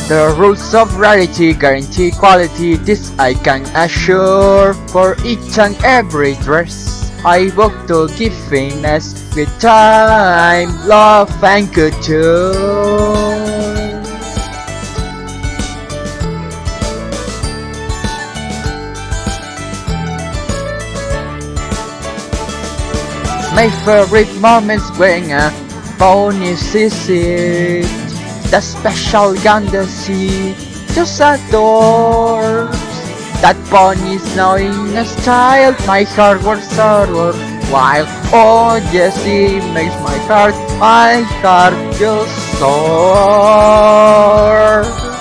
The rules of rarity guarantee quality, this I can assure. For each and every dress, I work to give finesse with time, love and couture. My favorite moments when a pony sees it, the special Gandasi just adores. That pony's knowing a style, my heart was sorrow. While oh yes, it makes my heart just soar.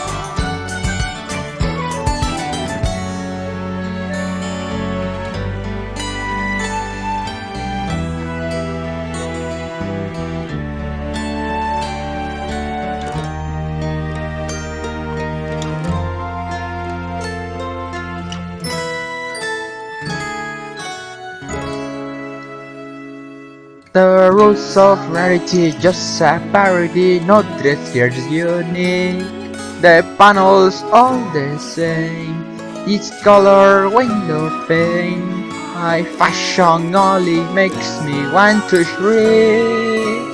The rules of rarity just a parody, no dress here is unique. The panels all the same, each color window pane. My fashion only makes me want to shriek.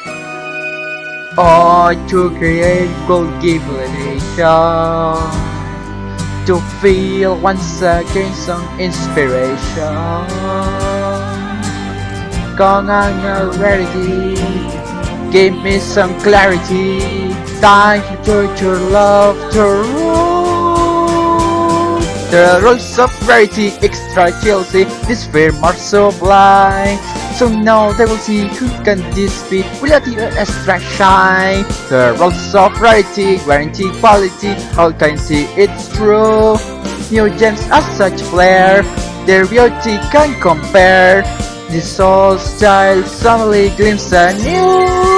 Oh, to create could give elation, to feel once again some inspiration. Con ang rarity, give me some clarity. Time to your love to rule. The rules of rarity, extra Chelsea, this firm are so blind. So now they will see who can this be without the extra shine. The rules of rarity, guarantee quality, all can see it's true. New gems are such flair, their beauty can compare. This old style suddenly glimpses anew.